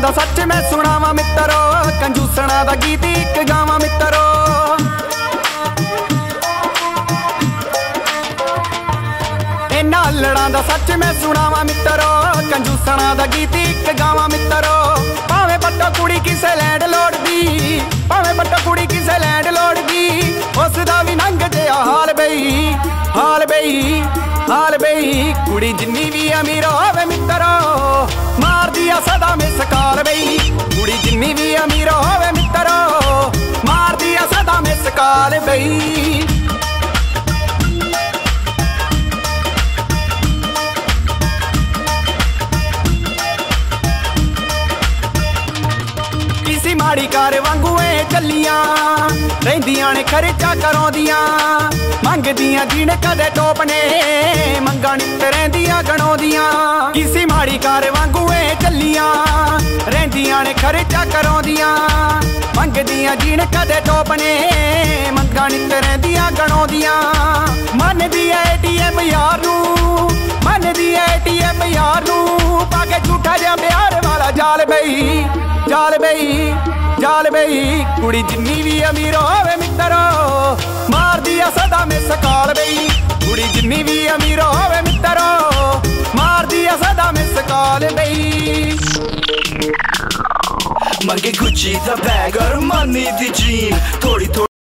ਦਾ ਸੱਚ ਮੈਂ ਸੁਣਾਵਾਂ ਮਿੱਤਰੋ, ਕੰਜੂਸਣਾ ਦਾ ਗੀਤ ਇੱਕ ਗਾਵਾਂ ਮਿੱਤਰੋ। ਇਹਨਾਂ ਅਲੜਾਂ ਦਾ ਸੱਚ ਮੈਂ ਸੁਣਾਵਾਂ ਮਿੱਤਰੋ, ਕੰਜੂਸਣਾ ਦਾ ਗੀਤ ਇੱਕ ਗਾਵਾਂ ਮਿੱਤਰੋ। ਭਾਵੇਂ ਵੱਡਾ ਕੁੜੀ ਕਿਸੇ ਲੈਂਡ ਲੋੜ ਦੀ, ਭਾਵੇਂ ਵੱਡਾ ਕੁੜੀ ਕਿਸੇ ਲੈਂਡ ਲੋੜ ਦੀ, ਉਸ ਦਾ ਵੀ ਨੰਗ ਜਿਹਾ ਹਾਲ ਬਈ, ਹਾਲ ਬਈ, ਹਾਲ ਬਈ। ਕੁੜੀ ਜਿੰਨੀ ਵੀ ਅਮੀਰ ਹੋਵੇ ਮਿੱਤਰੋ, ਮਾਰਦੀ ਆ ਸਦਾ ਮਿਸਕਾਲ ਬਈ। ਕੁੜੀ ਜਿੰਨੀ ਵੀ ਅਮੀਰ ਹੋਵੇ ਮਿੱਤਰੋ, ਮਾਰਦੀ ਆ ਸਦਾ ਮਿਸਕਾਲ ਬਈ। ਕਿਸੇ ਮਾੜੀ ਕਾਰ ਵਾਂਗੂ ਏ ਚੱਲੀਆਂ, ਰਹਿੰਦੀਆਂ ਨੇ ਖਰਚਾ ਕਰਾਉਂਦੀਆਂ, ਮੰਗਦੀਆਂ ਜੀਣ ਕਦੇ ਟੋਪ ਨੇ, ਮੰਗਾਂ ਨਿੱਤ ਰਹਿੰਦੀਆਂ ਗਣਾਉਂਦੀਆਂ। ਕਿਸੇ ਮਾੜੀ ਕਾਰ ਵਾਂਗੂ ਏ ਚੱਲੀਆਂ, ਰਹਿੰਦੀਆਂ ਨੇ ਖਰਚਾ ਕਰਾਉਂਦੀਆਂ, ਮੰਗਦੀਆਂ ਜੀਣ ਕਦੇ ਟੋਪ ਨੇ, ਮੰਗਾਂ ਨਿੱਤ ਰਹਿੰਦੀਆਂ ਗਣਾਉਂਦੀਆਂ। ਮੰਨਦੀ ਐ ATM ਯਾਰ ਨੂੰ, ਮੰਨਦੀ ਐ ATM ਯਾਰ ਨੂੰ, ਪਾ ਕੇ ਝੂਠਾ ਜਿਹਾ ਪਿਆਰ ਵਾਲਾ ਜਾਲ ਬਈ, ਜਾਲ ਬਈ, ਜਾਲ ਬਈ। ਕੁੜੀ ਜਿੰਨੀ ਵੀ ਅਮੀਰ ਹੋਵੇ ਮਿੱਤਰੋ, ਮਾਰਦੀ ਆ ਸਦਾ ਮਿਸਕਾਲ ਬਈ। ਕੁੜੀ ਜਿੰਨੀ ਵੀ ਅਮੀਰ ਹੋਵੇ ਮਿੱਤਰੋ, ਮਾਰਦੀ ਆ ਸਦਾ ਮਿਸਕਾਲ ਬਈ। ਮੰਗੇ ਗੁੱਚੀ ਦਾ ਬੈਗ ਔਰ ਮਨੀ ਦੀ ਜੀਨ, ਥੋੜੀ